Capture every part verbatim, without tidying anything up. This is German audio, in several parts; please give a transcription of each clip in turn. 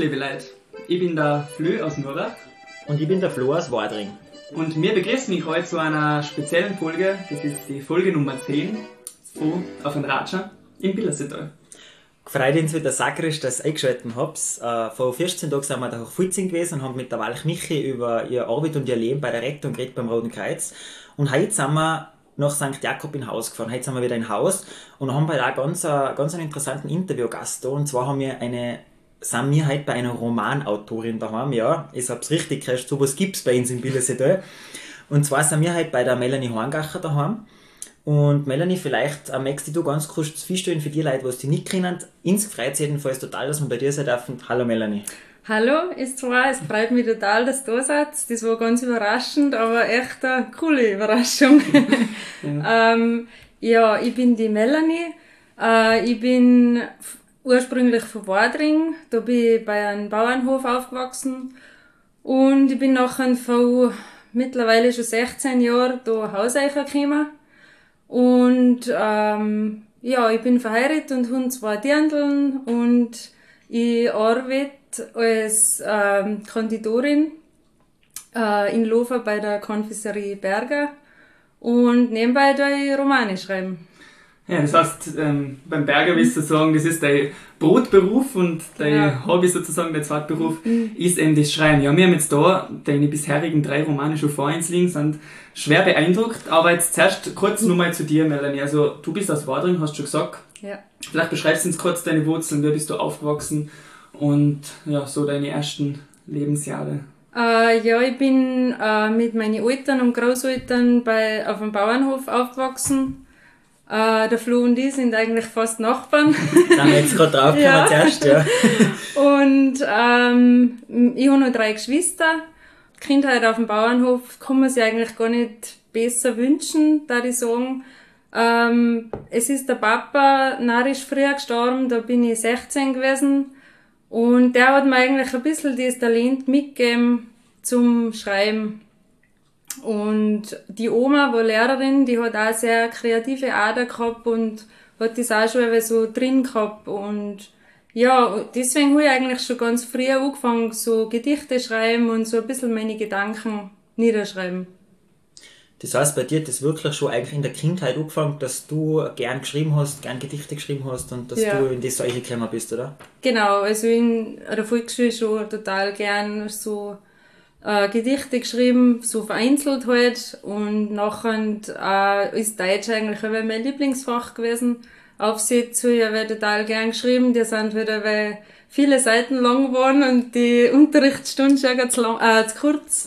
liebe Leute. Ich bin der Flö aus Nurach. Und ich bin der Flo aus Wadring. Und wir begrüßen mich heute zu einer speziellen Folge. Das ist die Folge Nummer zehn von Auf ein Ratscher im Billerseetal. Gefreut uns wieder sakrisch, dass ihr eingeschaltet habt. Äh, vor vierzehn Tagen sind wir da auf Fulzing gewesen und haben mit der Walch Michi über ihre Arbeit und ihr Leben bei der Rettung geredet beim Roten Kreuz. Und heute sind wir nach Sankt Jakob in Haus gefahren. Heute sind wir wieder in Haus und haben bei da ganz, ganz einen interessanten Interviewgast da. Und zwar haben wir eine, sind wir heute bei einer Romanautorin daheim. Ja, ich hab's richtig gehört, sowas gibt's bei uns im Billerseetal. Und zwar sind wir heute bei der Melanie Horngacher daheim. Und Melanie, vielleicht äh, magst du ganz kurz feststellen für die Leute, die dich nicht kennen. Uns freut es jedenfalls total, dass wir bei dir sein dürfen. Hallo Melanie. Hallo, ist zwar, es freut mich total, dass du da seid. Das war ganz überraschend, aber echt eine coole Überraschung. ja. ähm, ja, ich bin die Melanie. Äh, ich bin ursprünglich von Wadring. Da bin ich bei einem Bauernhof aufgewachsen. Und ich bin nachher vor mittlerweile schon sechzehn Jahren da Hauseicher gekommen. Und ähm, ja, ich bin verheiratet und habe zwei Dirndln und ich arbeite als ähm, Konditorin äh, in Lofer bei der Konfiserie Berger und nebenbei da ich Romane schreiben. Ja, das heißt, ähm, beim Berger willst du sagen, das ist dein Brotberuf und dein ja. Hobby sozusagen, dein Zweitberuf, mhm. ist eben das Schreiben. Ja, wir haben jetzt da deine bisherigen drei Romane schon vor uns liegen, sind schwer beeindruckt, aber jetzt zuerst kurz mhm. nochmal zu dir, Melanie. Also, du bist aus Wadring, hast du schon gesagt. Ja. Vielleicht beschreibst du uns kurz deine Wurzeln, wie bist du aufgewachsen und ja, so deine ersten Lebensjahre. Äh, ja, ich bin äh, mit meinen Eltern und Großeltern bei, auf einem Bauernhof aufgewachsen. Uh, der Flo und ich sind eigentlich fast Nachbarn. Da haben wir jetzt gerade drauf ja. zuerst, ja. Und ähm, ich habe noch drei Geschwister. Die Kindheit auf dem Bauernhof kann man sich eigentlich gar nicht besser wünschen, da ich sagen. Ähm, es ist der Papa narrisch früher gestorben, da bin ich sechzehn gewesen. Und der hat mir eigentlich ein bisschen das Talent mitgegeben zum Schreiben. Und die Oma war Lehrerin, die hat auch sehr kreative Ader gehabt und hat das auch schon so drin gehabt. Und ja, deswegen habe ich eigentlich schon ganz früh angefangen, so Gedichte schreiben und so ein bisschen meine Gedanken niederschreiben. Das heißt, bei dir hat das wirklich schon eigentlich in der Kindheit angefangen, dass du gern geschrieben hast, gern Gedichte geschrieben hast und dass ja. du in das solche gekommen bist, oder? Genau, also in der Volksschule schon total gern so Äh, Gedichte geschrieben, so vereinzelt halt, und nachher äh, ist Deutsch eigentlich auch mein Lieblingsfach gewesen. Aufsätze habe ich total gern geschrieben, die sind wieder, weil viele Seiten lang waren und die Unterrichtsstunde schon zu, lang, äh, zu kurz.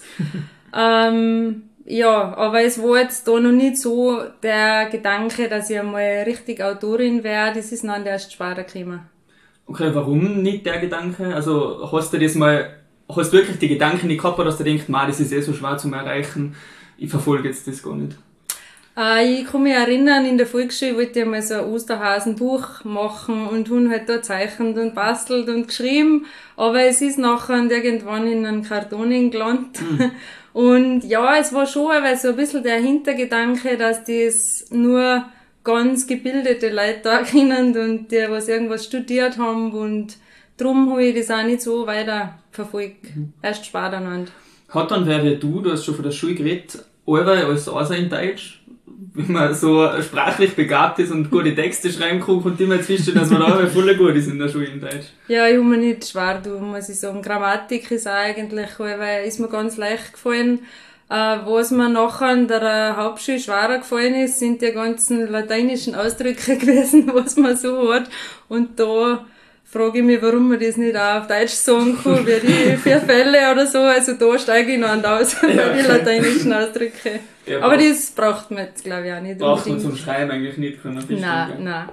ähm, ja, aber es war jetzt da noch nicht so der Gedanke, dass ich einmal richtig Autorin werde, das ist dann erst später gekommen. Okay, warum nicht der Gedanke? Also hast du das mal Hast du wirklich die Gedanken nicht gehabt, dass du denkst, das ist eh so schwer zu erreichen, ich verfolge jetzt das gar nicht? Äh, ich kann mich erinnern, in der Volksschule wollte ich mal so ein Osterhasenbuch machen und habe halt da gezeichnet und bastelt und geschrieben, aber es ist nachher irgendwann in einen Karton gelandet. Mhm. Und ja, es war schon aber so ein bisschen der Hintergedanke, dass das nur ganz gebildete Leute da kennen und die was irgendwas studiert haben, und darum habe ich das auch nicht so weiter verfolgt. Mhm. Erst später noch. Hat dann wer wie du, du hast schon von der Schule geredet, alle als Asa in Deutsch, wenn man so sprachlich begabt ist und gute Texte schreiben kann, und immer zwischen, dass man da voll gut ist in der Schule in Deutsch. Ja, ich habe mir nicht schwer tun, muss ich sagen. Grammatik ist auch eigentlich, weil ist mir ganz leicht gefallen. Äh, was mir nachher in der Hauptschule schwerer gefallen ist, sind die ganzen lateinischen Ausdrücke gewesen, was man so hat. Und da frage ich mich, warum man das nicht auch auf Deutsch sagen kann, wie die vier Fälle oder so. Also da steige ich noch an aus, bei ja, okay. die lateinischen Ausdrücke. Ja, aber das braucht man jetzt, glaube ich, auch nicht. Braucht man zum Schreiben eigentlich nicht. Nein, nein.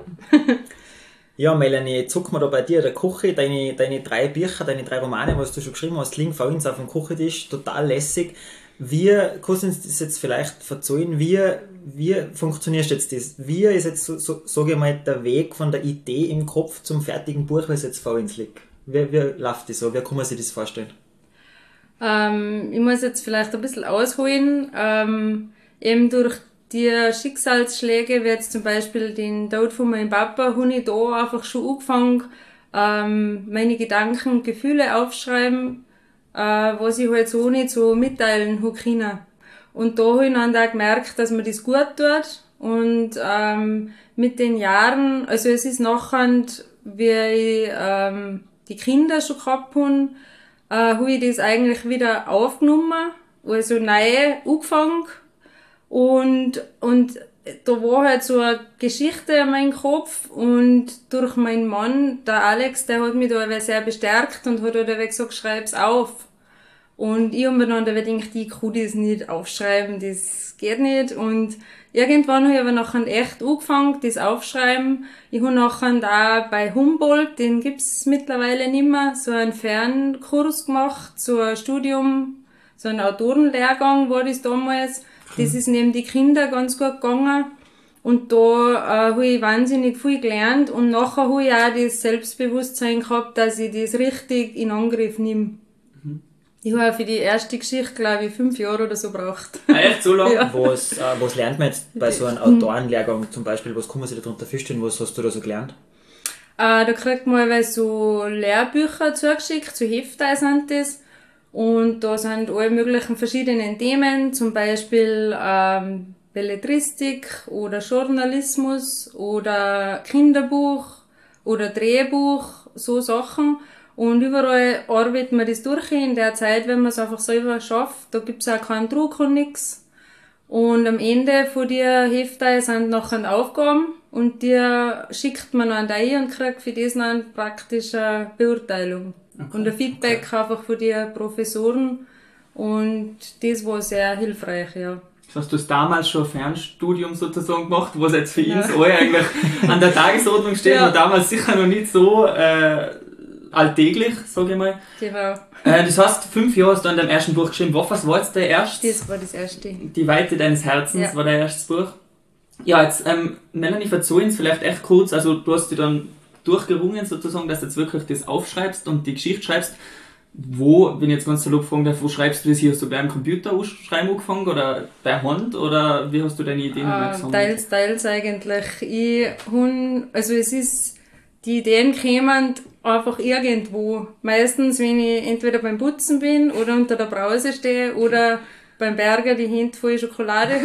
Ja, Melanie, jetzt gucken wir da bei dir der Küche, deine, deine drei Bücher, deine drei Romane, was du schon geschrieben hast, liegen vor uns auf dem Küchentisch, total lässig. Wie, kannst du uns das jetzt vielleicht verzeihen, wie, wie funktioniert jetzt das? Wie ist jetzt, so, so, sage ich mal, der Weg von der Idee im Kopf zum fertigen Buch, was jetzt vor uns liegt? Wie, wie läuft das so? Wie kann man sich das vorstellen? Ähm, ich muss jetzt vielleicht ein bisschen ausholen. Ähm, eben durch die Schicksalsschläge, wie jetzt zum Beispiel den Tod von meinem Papa, habe ich da einfach schon angefangen, ähm, meine Gedanken und Gefühle aufschreiben, äh, was ich halt so nicht so mitteilen kann. Und da habe ich dann auch gemerkt, dass mir das gut tut. Und ähm, mit den Jahren, also es ist nachher, wie ich ähm, die Kinder schon gehabt habe, äh, habe ich das eigentlich wieder aufgenommen, also neu angefangen. Und, und da war halt so eine Geschichte in meinem Kopf und durch meinen Mann, der Alex, der hat mich da sehr bestärkt und hat halt gesagt, schreib's auf. Und ich habe mir dann gedacht, ich kann das nicht aufschreiben, das geht nicht. Und irgendwann habe ich aber nachher echt angefangen, das aufschreiben. Ich habe nachher da bei Humboldt, den gibt's mittlerweile nicht mehr, so einen Fernkurs gemacht, so ein Studium, so ein Autorenlehrgang war das damals. Das ist neben die Kinder ganz gut gegangen. Und da äh, habe ich wahnsinnig viel gelernt. Und nachher habe ich auch das Selbstbewusstsein gehabt, dass ich das richtig in Angriff nehme. Mhm. Ich habe für die erste Geschichte, glaube ich, fünf Jahre oder so gebraucht. Ah, echt so lange? Ja. Was, äh, was lernt man jetzt bei so einem Autorenlehrgang zum Beispiel? Was kann man sich darunter vorstellen? Was hast du da so gelernt? Äh, da kriegt man aber so Lehrbücher zugeschickt, so Hefte sind das. Und da sind alle möglichen verschiedenen Themen, zum Beispiel ähm, Belletristik oder Journalismus oder Kinderbuch oder Drehbuch, so Sachen. Und überall arbeitet man das durch in der Zeit, wenn man es einfach selber schafft. Da gibt's auch keinen Druck und nix. Und am Ende von der Hefte sind nachher Aufgaben und die schickt man dann ein und kriegt für das dann praktisch eine Beurteilung. Okay. Und ein Feedback okay. einfach von den Professoren. Und das war sehr hilfreich, ja. Das heißt, du hast damals schon ein Fernstudium sozusagen gemacht, was jetzt für ja. uns alle eigentlich an der Tagesordnung steht, ja. und damals sicher noch nicht so äh, alltäglich, sage ich mal. Genau. Äh, das heißt, fünf Jahre hast du an deinem ersten Buch geschrieben. Was war jetzt der erste? Das war das erste. Die Weite deines Herzens ja. war dein erstes Buch. Ja, jetzt, ähm, Melanie, verzeih uns vielleicht echt kurz, also du hast dich dann durchgerungen sozusagen, dass du jetzt wirklich das aufschreibst und die Geschichte schreibst. Wo, wenn ich jetzt ganz salopp fragen darf, wo schreibst du das hier? Hast du beim Computer schreiben angefangen oder bei Hand oder wie hast du deine Ideen äh, gesammelt? Teils, teils eigentlich. Ich hun, also es ist, die Ideen kämen einfach irgendwo. Meistens, wenn ich entweder beim Putzen bin oder unter der Brause stehe oder beim Berger die Hände voll Schokolade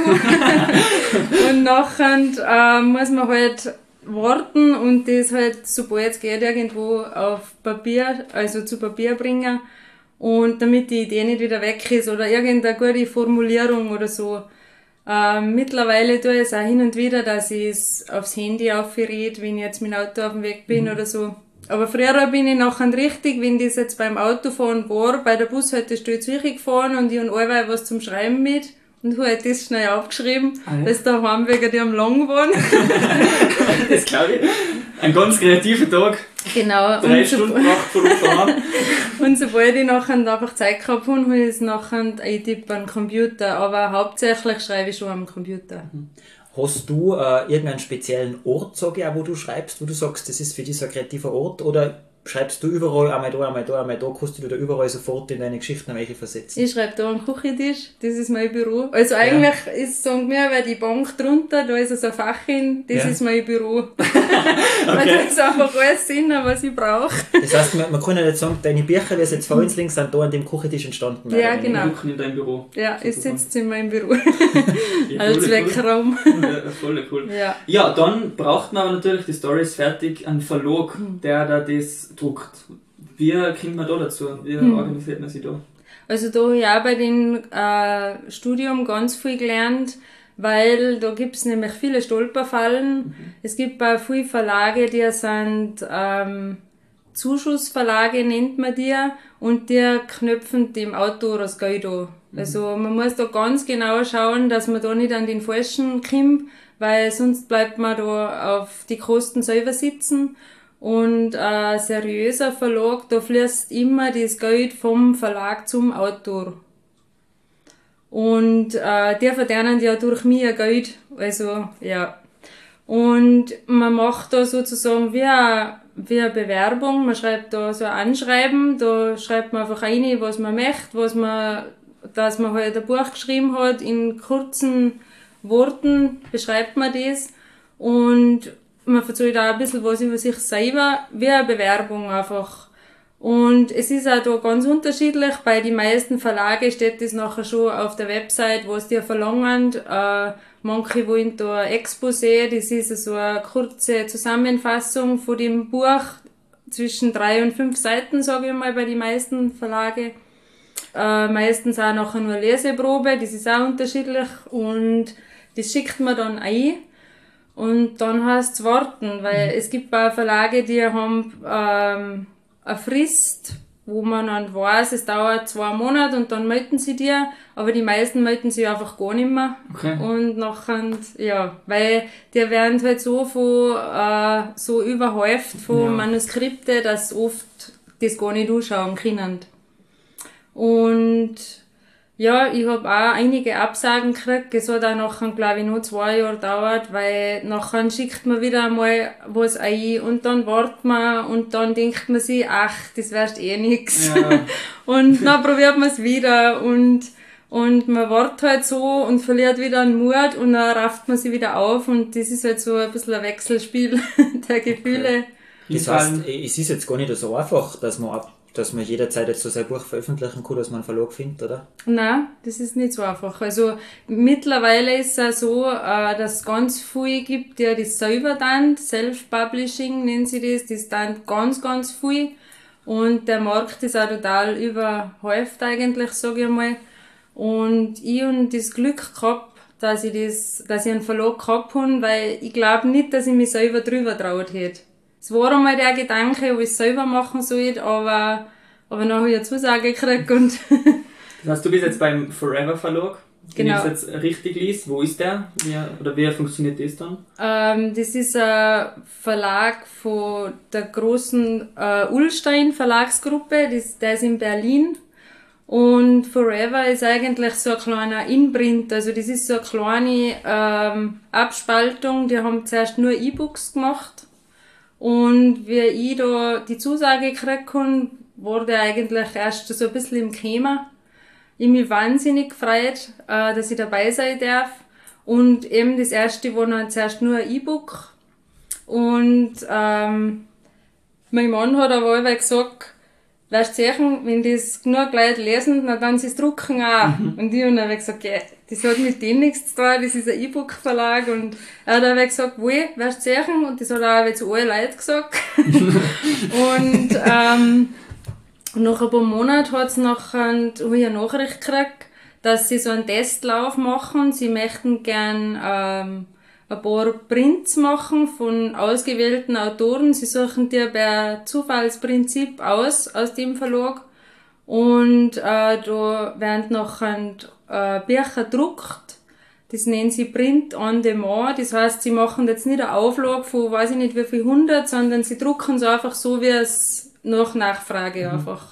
habe. Und nachher äh, muss man halt warten und das halt, sobald es geht, irgendwo auf Papier, also zu Papier bringen. Und damit die Idee nicht wieder weg ist oder irgendeine gute Formulierung oder so. Ähm, mittlerweile tue ich es auch hin und wieder, dass ich es aufs Handy aufrede, wenn ich jetzt mit dem Auto auf dem Weg bin mhm. oder so. Aber früher bin ich nachher richtig, wenn das jetzt beim Autofahren war, bei der Bushaltestelle Zürich gefahren und ich habe allweil was zum Schreiben mit. Und habe halt das schnell aufgeschrieben, ah, ja. dass da daheim wegen die am Lang waren. Das glaube ich. Ein ganz kreativer Tag. Genau. Drei Stunden gebracht von daheim. Und sobald ich nachher einfach Zeit gehabt habe, habe ich es nachher eintippen am Computer. Aber hauptsächlich schreibe ich schon am Computer. Hast du äh, irgendeinen speziellen Ort, sage ich auch, wo du schreibst, wo du sagst, das ist für dich so ein kreativer Ort? Oder schreibst du überall, einmal da, einmal da, einmal da, kannst du dich da überall sofort in deine Geschichten versetzen? Ich schreibe da am Küchentisch, das ist mein Büro. Also eigentlich ja. ist, sagen wir, weil die Bank drunter, da ist so ein Fach hin, das ja. ist mein Büro. Weil da ist einfach alles drin, was ich brauche. Das heißt, man, man kann ja nicht sagen, deine Bücher, die jetzt vor uns links sind, da an dem Küchentisch entstanden. Ja, genau. In deinem Büro. Ja, ich sitze in meinem Büro. Ja, als Weckraum. Ja, voll cool. Ja. ja, dann braucht man aber natürlich, die Story ist fertig, einen Verlag, der da das druckt. Wie kommt man da dazu? Wie hm. organisiert man sich da? Also da habe ich auch bei dem äh, Studium ganz viel gelernt, weil da gibt es nämlich viele Stolperfallen. Mhm. Es gibt auch viele Verlage, die sind ähm, Zuschussverlage, nennt man die, und die knöpfen dem Autor das Geld an. Mhm. Also man muss da ganz genau schauen, dass man da nicht an den Falschen kommt, weil sonst bleibt man da auf die Kosten selber sitzen. Und ein seriöser Verlag, da fließt immer das Geld vom Verlag zum Autor. Und äh, die verdienen ja durch mich ein Geld. Also, ja. Und man macht da sozusagen wie eine, wie eine Bewerbung. Man schreibt da so ein Anschreiben. Da schreibt man einfach rein, was man möchte, was man, dass man halt ein Buch geschrieben hat. In kurzen Worten beschreibt man das. Und man erzählt auch ein bisschen was über sich selber, wie eine Bewerbung einfach. Und es ist auch da ganz unterschiedlich. Bei den meisten Verlagen steht das nachher schon auf der Website, was die verlangen. Äh, manche wollen da ein Exposé, das ist so eine kurze Zusammenfassung von dem Buch, zwischen drei und fünf Seiten, sage ich mal, bei den meisten Verlagen. Äh, meistens auch nachher nur Leseprobe, das ist auch unterschiedlich. Und das schickt man dann ein. Und dann heißt es warten, weil mhm. es gibt auch Verlage, die haben ähm, eine Frist, wo man dann weiß, es dauert zwei Monate und dann melden sie dir, aber die meisten melden sich einfach gar nicht mehr. Okay. Und nachher, ja, weil die werden halt so von, äh, so überhäuft von ja. Manuskripten, dass oft das gar nicht anschauen können. Und ja, ich habe auch einige Absagen gekriegt. Es hat auch nachher, glaube ich, noch zwei Jahre gedauert, weil nachher schickt man wieder einmal was ein und dann wartet man und dann denkt man sich, ach, das wärst eh nix. Ja. Und dann probiert man es wieder und, und man wartet halt so und verliert wieder einen Mut und dann rafft man sich wieder auf und das ist halt so ein bisschen ein Wechselspiel der Gefühle. Okay. Das heißt, es ist jetzt gar nicht so einfach, dass man ab dass man jederzeit jetzt so sein Buch veröffentlichen kann, dass man einen Verlag findet, oder? Nein, das ist nicht so einfach. Also mittlerweile ist es auch so, dass es ganz viele gibt, die das selber dann, Self-Publishing nennen sie das, das dann ganz, ganz viel. Und der Markt ist auch total überhäuft eigentlich, sage ich mal. Und ich habe das Glück gehabt, dass ich, das, dass ich einen Verlag gehabt habe, weil ich glaube nicht, dass ich mich selber drüber traut hätte. Es war einmal der Gedanke, ob ich es selber machen soll, aber, aber dann habe ich eine Zusage gekriegt. Und das heißt, du bist jetzt beim Forever Verlag, wenn genau. ich es jetzt richtig liest. Wo ist der? Wie, oder wie funktioniert das dann? Ähm, das ist ein Verlag von der großen äh, Ullstein Verlagsgruppe, das, der ist in Berlin. Und Forever ist eigentlich so ein kleiner Inprint, also das ist so eine kleine ähm, Abspaltung, die haben zuerst nur E-Books gemacht. Und wie ich da die Zusage gekriegt habe, wurde eigentlich erst so ein bisschen im Thema. Ich habe mich wahnsinnig gefreut, äh, dass ich dabei sein darf. Und eben das erste war dann zuerst nur ein E-Book. Und ähm, mein Mann hat aber allweil gesagt, weißt du, sehen, wenn das genug Leute lesen, dann dann sie es drucken auch. Mhm. Und ich habe dann gesagt, ja, das hat mit dem nichts zu tun, das ist ein E-Book-Verlag. Und er hat dann gesagt, wo, weißt du, sehen? Und das hat er auch zu allen Leuten gesagt. Und ähm, nach ein paar Monaten hat es nachher, habe ich eine Nachricht gekriegt, dass sie so einen Testlauf machen. Sie möchten gern ähm, ein paar Prints machen von ausgewählten Autoren. Sie suchen dir per Zufallsprinzip aus, aus dem Verlag. Und äh, da werden nachher äh, Bücher gedruckt. Das nennen sie Print on Demand. Das heißt, sie machen jetzt nicht eine Auflage von, weiß ich nicht wie viel hundert, sondern sie drucken es einfach so, wie es nach Nachfrage mhm. einfach.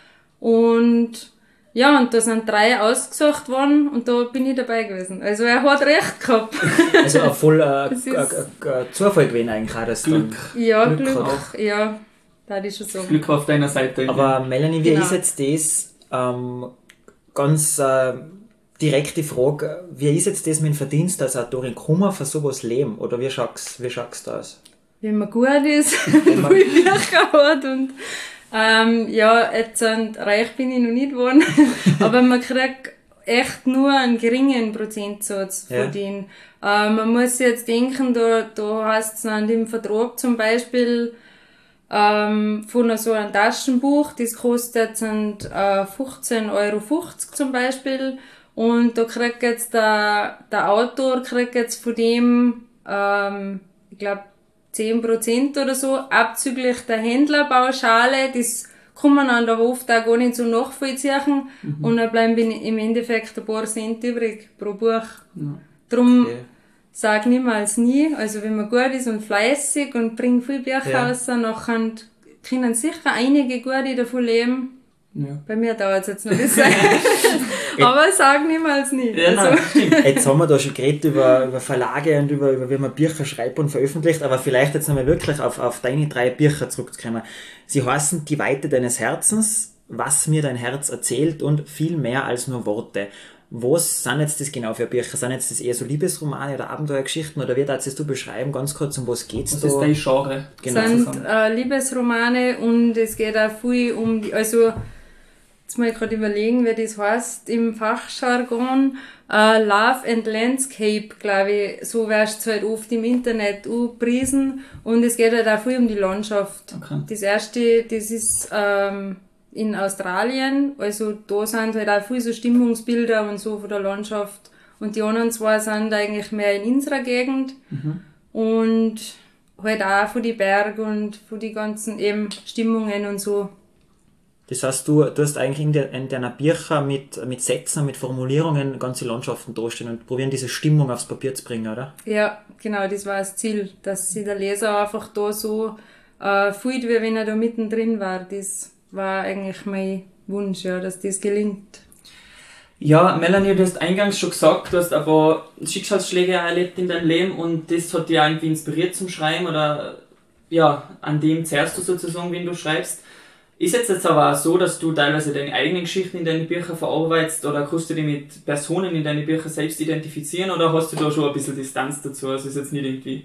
Und ja, und da sind drei ausgesucht worden und da bin ich dabei gewesen. Also er hat recht gehabt. Also ein voll äh, Zufall gewesen eigentlich auch, das Glück. Ja, Glück, Glück auch. Ja, das ist schon so. Glück war auf deiner Seite. Aber Melanie, wie genau. ist jetzt das, ähm, ganz äh, direkte Frage, wie ist jetzt das mit dem Verdienst als Autorin? Kann man von sowas leben oder wie schaust wie schaust du das? Wenn man gut ist, wenn man viel Bücher hat und Ähm, ja, jetzt sind, reich bin ich noch nicht geworden, aber man kriegt echt nur einen geringen Prozentsatz von ja. denen. Äh, man muss jetzt denken, da, da heißt es an dem Vertrag zum Beispiel ähm, von so einem Taschenbuch, das kostet sind, äh, fünfzehn Euro fünfzig zum Beispiel und da kriegt jetzt der, der Autor kriegt jetzt von dem, ähm, ich glaube, zehn Prozent oder so, abzüglich der Händlerpauschale, das kann man dann aber oft auch gar nicht so nachvollziehen mhm. und dann bleiben im Endeffekt ein paar Cent übrig pro Buch. Ja. Darum okay. sag niemals nie, also wenn man gut ist und fleißig und bringt viel Bücher ja. raus, dann können sicher einige gute davon leben. Ja. Bei mir dauert es jetzt noch ein bisschen. Aber sag niemals nie. Ja, also. Jetzt haben wir da schon geredet über, über Verlage und über, über wie man Bücher schreibt und veröffentlicht, aber vielleicht jetzt nochmal wirklich auf, auf deine drei Bücher zurückzukommen. Sie heißen Die Weite deines Herzens, Was mir dein Herz erzählt und viel mehr als nur Worte. Was sind jetzt das genau für Bücher? Sind jetzt das eher so Liebesromane oder Abenteuergeschichten oder wie darfst du beschreiben? Ganz kurz, um was geht's was da? Was ist dein Genre? Genau. Es sind äh, Liebesromane und es geht auch viel um die, also jetzt muss ich gerade überlegen, wie das heißt im Fachjargon, äh, Love and Landscape, glaube ich, so wirst du halt oft im Internet angepriesen und es geht halt auch viel um die Landschaft. Okay. Das erste, das ist ähm, in Australien, also da sind halt auch viele so Stimmungsbilder und so von der Landschaft und die anderen zwei sind eigentlich mehr in unserer Gegend mhm. und halt auch von den Bergen und von den ganzen eben Stimmungen und so. Das heißt, du, du hast eigentlich in, de, in deiner Bücher mit, mit Sätzen, mit Formulierungen ganze Landschaften dastehen und probieren diese Stimmung aufs Papier zu bringen, oder? Ja, genau, das war das Ziel, dass sich der Leser einfach da so äh, fühlt, wie wenn er da mittendrin war. Das war eigentlich mein Wunsch, ja, dass das gelingt. Ja, Melanie, du hast eingangs schon gesagt, du hast aber Schicksalsschläge erlebt in deinem Leben und das hat dich irgendwie inspiriert zum Schreiben oder ja, an dem zehrst du sozusagen, wenn du schreibst. Ist jetzt, jetzt aber auch so, dass du teilweise deine eigenen Geschichten in deine Bücher verarbeitest oder kannst du dich mit Personen in deine Bücher selbst identifizieren oder hast du da schon ein bisschen Distanz dazu? Also ist jetzt nicht irgendwie...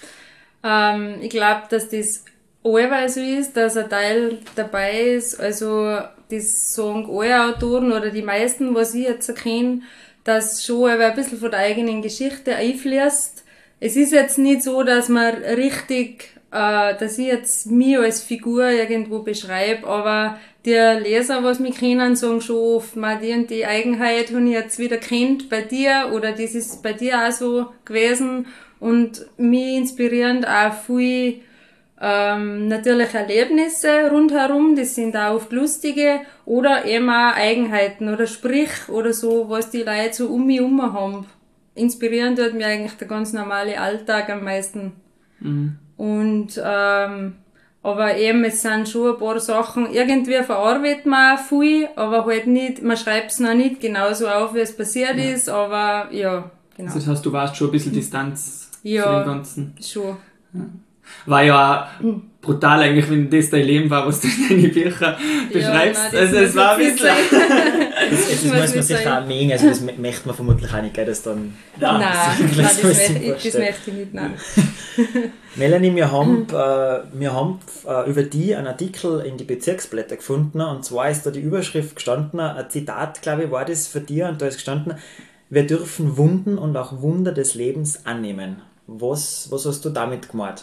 Ähm, ich glaube, dass das allweil so ist, dass ein Teil dabei ist, also das sagen alle Autoren oder die meisten, was ich jetzt kenne, dass schon ein bisschen von der eigenen Geschichte einfließt. Es ist jetzt nicht so, dass man richtig, äh, dass ich jetzt mich als Figur irgendwo beschreibe, aber die Leser, was mich kennen, sagen schon oft, man, die und die Eigenheit habe ich jetzt wieder kennt bei dir oder das ist bei dir auch so gewesen und mich inspirieren auch viel Ähm, natürlich Erlebnisse rundherum, das sind auch oft lustige oder eben auch Eigenheiten oder Sprich oder so, was die Leute so um mich herum haben. Inspirieren tut mir eigentlich der ganz normale Alltag am meisten. Mhm. Und, ähm, aber eben, es sind schon ein paar Sachen, irgendwie verarbeitet man auch viel, aber halt nicht, man schreibt es noch nicht genauso auf, wie es passiert ja. ist, aber ja, genau. Also das heißt, du warst schon ein bisschen Distanz ja, zu dem Ganzen. Schon. Ja. War ja auch brutal eigentlich, wenn das dein Leben war, was du in deine Bücher beschreibst. Ja, nein, also es war ein bisschen... das, das muss man sich auch mengen, also das möchte man vermutlich auch nicht, gell, dass dann... Nein, nein, das, das, möchte, ich, das möchte ich nicht, nein. Melanie, wir haben, äh, wir haben äh, über die einen Artikel in die Bezirksblätter gefunden und zwar ist da die Überschrift gestanden, ein Zitat, glaube ich, war das für dich und da ist gestanden, wir dürfen Wunden und auch Wunder des Lebens annehmen. Was, was hast du damit gemeint?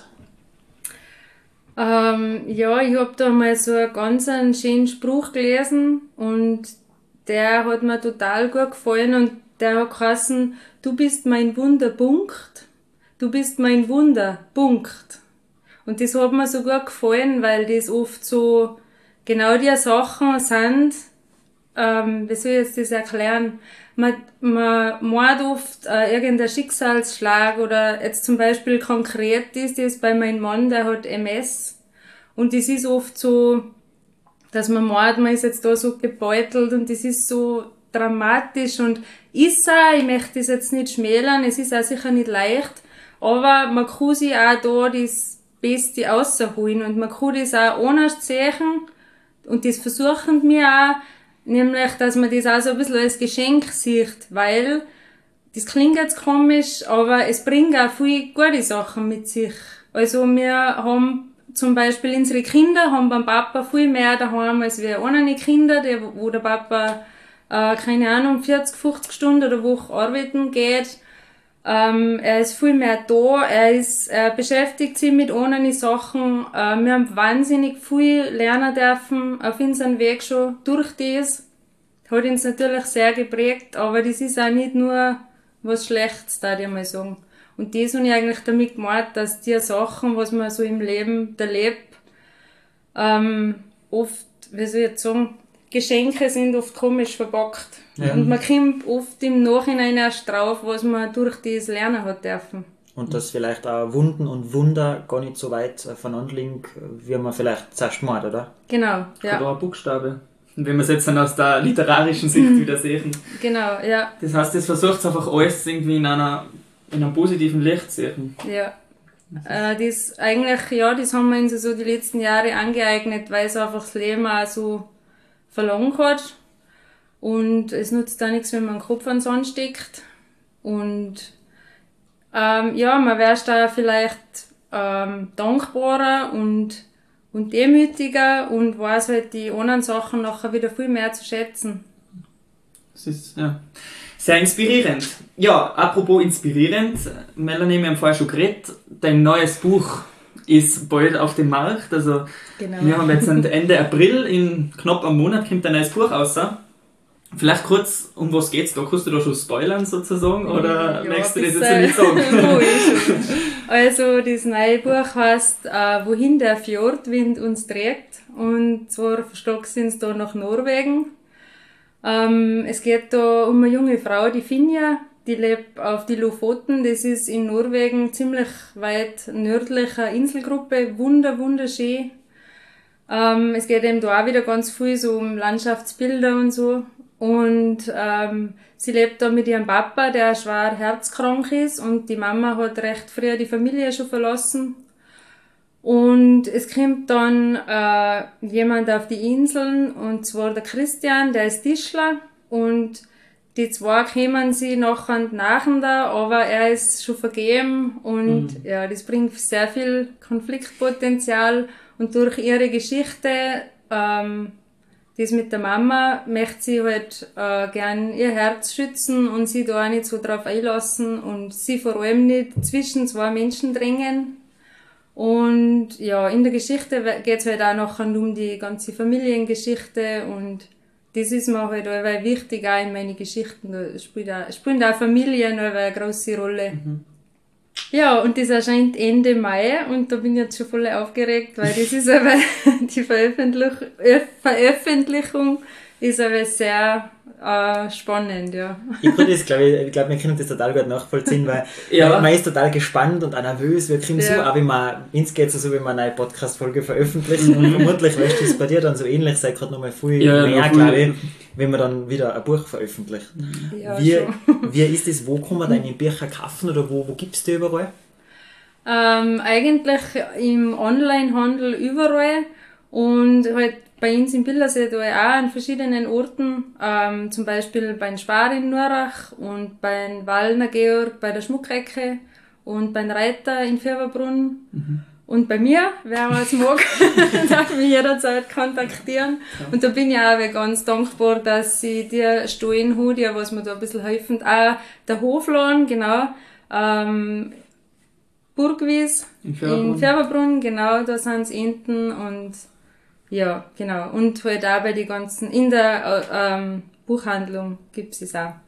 Ähm, ja, ich habe da mal so einen ganz einen schönen Spruch gelesen und der hat mir total gut gefallen und der hat geheißen, du bist mein Wunder, Punkt. Du bist mein Wunder, Punkt. Und das hat mir so gut gefallen, weil das oft so genau die Sachen sind, ähm, wie soll ich jetzt das erklären? Man, man meint oft äh, irgendein Schicksalsschlag oder jetzt zum Beispiel konkret ist das bei meinem Mann, der hat M S und das ist oft so, dass man meint, man ist jetzt da so gebeutelt und das ist so dramatisch und ist auch, ich möchte das jetzt nicht schmälern, es ist auch sicher nicht leicht, aber man kann sich auch da das Beste rausholen und man kann das auch anders sehen und das versuchen wir auch, nämlich, dass man das auch so ein bisschen als Geschenk sieht, weil, das klingt jetzt komisch, aber es bringt auch viele gute Sachen mit sich. Also wir haben zum Beispiel unsere Kinder haben beim Papa viel mehr daheim als wir andere Kinder, die, wo der Papa, äh, keine Ahnung, vierzig, fünfzig Stunden der Woche arbeiten geht. Ähm, er ist viel mehr da, er ist, er beschäftigt sich mit anderen Sachen. Äh, wir haben wahnsinnig viel lernen dürfen auf unserem Weg schon durch das. Hat uns natürlich sehr geprägt, aber das ist auch nicht nur was Schlechtes, da ich mal sagen. Und das habe ich eigentlich damit gemeint, dass die Sachen, was man so im Leben erlebt, ähm, oft, wie soll ich jetzt sagen, Geschenke sind oft komisch verpackt. Ja. Und man kommt oft im Nachhinein erst drauf, was man durch das lernen hat dürfen. Und dass vielleicht auch Wunden und Wunder gar nicht so weit voneinander liegen, wie man vielleicht zuerst meint, oder? Genau, ja. Oder ein Buchstabe. Und wenn wir es jetzt dann aus der literarischen Sicht mhm. wieder sehen. Genau, ja. Das heißt, das versucht einfach alles irgendwie in einer, in einem positiven Licht zu sehen. Ja. Äh, das eigentlich, ja, das haben wir uns so die letzten Jahre angeeignet, weil es einfach das Leben auch so verlangt hat. Und es nutzt auch nichts, wenn man den Kopf an den Sand steckt. Und ähm, ja, man wäre da vielleicht ähm, dankbarer und, und demütiger und weiß halt die anderen Sachen nachher wieder viel mehr zu schätzen. Das ist, ja, sehr inspirierend. Ja, apropos inspirierend, Melanie, wir haben vorher schon geredet, dein neues Buch ist bald auf dem Markt, also Genau. wir haben jetzt Ende April, in knapp einem Monat kommt ein neues Buch raus. Vielleicht kurz, um was geht's da? Kannst du da schon spoilern sozusagen, oder ja, möchtest du das bis, jetzt nicht sagen? Wo ich schon. Also das neue Buch heißt äh, Wohin der Fjordwind uns trägt, und zwar verstockt sind es da nach Norwegen. Ähm, es geht da um eine junge Frau, die Finja, die lebt auf die Lofoten, das ist in Norwegen ziemlich weit nördliche Inselgruppe, wunder, wunderschön. Ähm, es geht eben da auch wieder ganz viel so um Landschaftsbilder und so. Und ähm, sie lebt da mit ihrem Papa, der schwer herzkrank ist, und die Mama hat recht früh die Familie schon verlassen. Und es kommt dann äh, jemand auf die Inseln, und zwar der Christian, der ist Tischler, und die zwei kommen sie nach und nacheinander, aber er ist schon vergeben, und mhm. ja, das bringt sehr viel Konfliktpotenzial, und durch ihre Geschichte, ähm, das mit der Mama, möchte sie halt äh, gern ihr Herz schützen und sie da auch nicht so drauf einlassen und sie vor allem nicht zwischen zwei Menschen drängen. Und ja, in der Geschichte geht es halt auch nachher um die ganze Familiengeschichte, und das ist mir halt auch wichtig, auch in meinen Geschichten. Da spielt auch, spielt auch Familie eine grosse Rolle. Mhm. Ja, und das erscheint Ende Mai, und da bin ich jetzt schon voll aufgeregt, weil das ist aber die Veröffentlich Veröffentlichung ist aber sehr äh, spannend, ja. Ich kann das, glaube ich, ich glaube, wir können das total gut nachvollziehen, weil ja. man ist total gespannt und auch nervös. Wir kriegen ja. so, auch wenn man, uns geht es so, wenn man eine neue Podcast-Folge veröffentlicht, und vermutlich weißt du es bei dir dann so ähnlich, sei gerade noch mal viel ja, mehr, glaube ich, wenn man dann wieder ein Buch veröffentlicht. Ja, wie, wie ist das, wo kann man deine Bücher kaufen, oder wo, wo gibt es die überall? Ähm, eigentlich im Onlinehandel überall, und halt bei uns im Bildersee da auch an verschiedenen Orten, ähm, zum Beispiel beim Spar in Nurach und beim Wallner Georg bei der Schmuckecke und beim Reiter in Färberbrunn. Mhm. Und bei mir, wer was mag, darf mich jederzeit kontaktieren. Ja. Und da bin ich auch ganz dankbar, dass sie die Stellen hat, ja, was mir da ein bisschen helfen. Auch der Hofladen, genau, ähm, Burgwies in Färberbrunn. in Färberbrunn, genau, da sind sie Enten, und ja, genau. Und halt auch bei die ganzen, in der ähm, Buchhandlung gibt's es auch.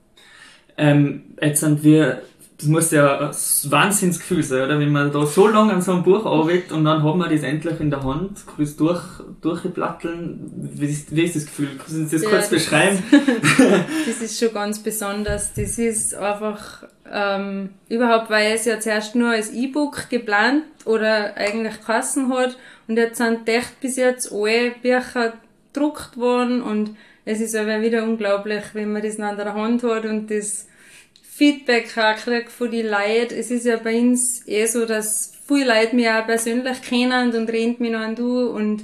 Ähm, jetzt sind wir, das muss ja ein Wahnsinnsgefühl sein, oder? Wenn man da so lange an so einem Buch arbeitet und dann hat man das endlich in der Hand, kurz durch, durchplatteln. Wie ist, wie ist das Gefühl? Können Sie das ja, kurz das beschreiben? Ist, das ist schon ganz besonders. Das ist einfach, ähm, überhaupt, weil es ja zuerst nur als E-Book geplant oder eigentlich geheißen hat, und jetzt sind echt bis jetzt alle Bücher gedruckt worden, und es ist aber wieder unglaublich, wenn man das in der Hand hat und das Feedback auch kriegt von den Leuten. Es ist ja bei uns eh so, dass viele Leute mich auch persönlich kennen und reden mich noch an du, und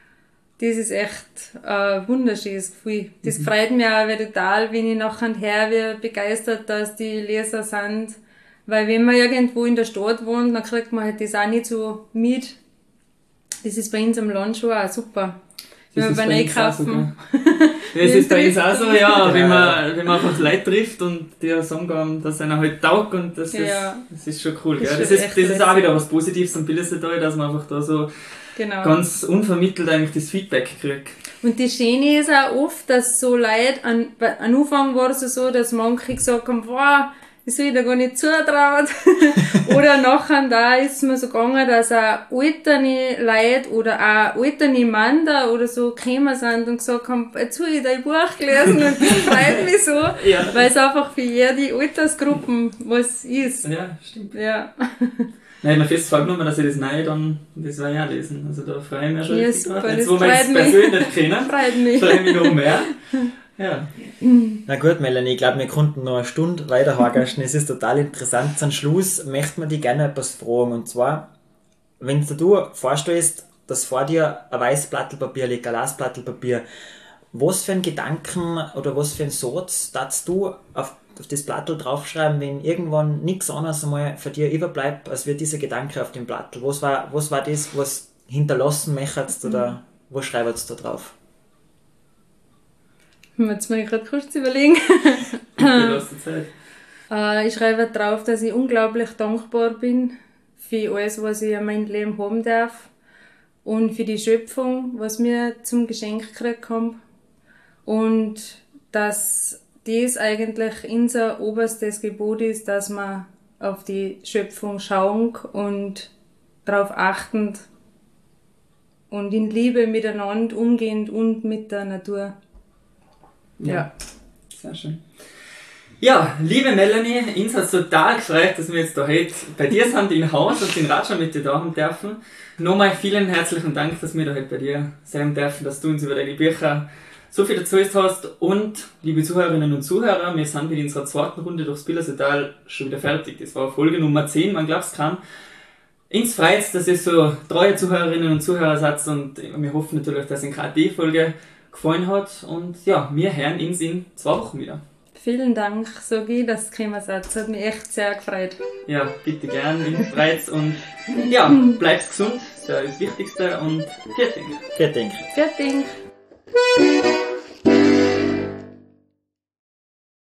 das ist echt ein wunderschönes Gefühl. Das mhm. freut mich auch total, wenn ich nachher her wie begeistert, dass die Leser sind. Weil wenn man irgendwo in der Stadt wohnt, dann kriegt man halt das auch nicht so mit. Das ist bei uns am Land schon auch super. Das wenn wir beim Einkaufen. Das ist bei uns auch so, ja, wenn man, wenn man einfach Leute trifft und die sagen, dass einer halt taugt, und das, ja. ist, das ist schon cool. Das, ja. das, ist, das ist auch wieder was Positives am Bildersee, dass man einfach da so genau. ganz unvermittelt eigentlich das Feedback kriegt. Und das Schöne ist auch oft, dass so Leute, an, an Anfang war es so, dass manche gesagt haben, wow, das will ich da gar nicht zutraut. Oder nachher da ist mir so gegangen, dass auch alterne Leute oder auch alterne Männer oder so gekommen sind und gesagt haben, jetzt habe ich dein Buch gelesen, und das freut mich so, ja. weil es einfach für jede Altersgruppen was ist. Ja, stimmt. Ja. Nein, mir fest vorgenommen, dass ich das Neue dann, das war ja lesen. Also da freue ich mich schon ja, richtig super, drauf. Jetzt, wo wir es persönlich kennen, freut mich. freue ich mich noch mehr. Ja. Na gut, Melanie, ich glaube, wir konnten noch eine Stunde weiterhaken. Es ist total interessant. Zum Schluss möchte man dich gerne etwas fragen. Und zwar, wenn du dir vorstellst, dass vor dir ein weißes Plattelpapier liegt, ein Glasplattelpapier, Was für einen Gedanken oder was für einen Satz darfst du auf, auf das Blattl draufschreiben, wenn irgendwann nichts anderes einmal für dich überbleibt, als wird dieser Gedanke auf dem Blattl? Was war, was war das, was hinterlassen möchtest oder was schreibst du da drauf? Jetzt muss ich gerade kurz überlegen. Bitte, lass dir Zeit. Äh, ich schreibe drauf, dass ich unglaublich dankbar bin für alles, was ich in meinem Leben haben darf und für die Schöpfung, was mir zum Geschenk gekriegt haben. Und dass das eigentlich unser oberstes Gebot ist, dass man auf die Schöpfung schauen und darauf achten und in Liebe miteinander umgehend und mit der Natur. Ja, ja. Sehr schön. Ja, liebe Melanie, uns hat es total gefreut, dass wir jetzt da heute bei dir sind, in Haus und den Ratschau mit dir da haben dürfen. Nochmal vielen herzlichen Dank, dass wir da heute bei dir sein dürfen, dass du uns über deine Bücher so viel dazu hast. Und, liebe Zuhörerinnen und Zuhörer, wir sind mit unserer zweiten Runde durchs Billerseetal schon wieder fertig. Das war Folge Nummer zehn, man glaubt es kaum. Uns freut es, dass ihr so treue Zuhörerinnen und Zuhörer seid und wir hoffen natürlich, dass Ihnen gerade die Folge gefallen hat. Und ja, wir hören uns in zwei Wochen wieder. Vielen Dank, Sogi, dass du gekommen bist. Hat mich echt sehr gefreut. Ja, bitte gern, uns freut's und ja, bleibt gesund, das ist das Wichtigste und vielen Dank. Vielen Dank. Vielen Dank.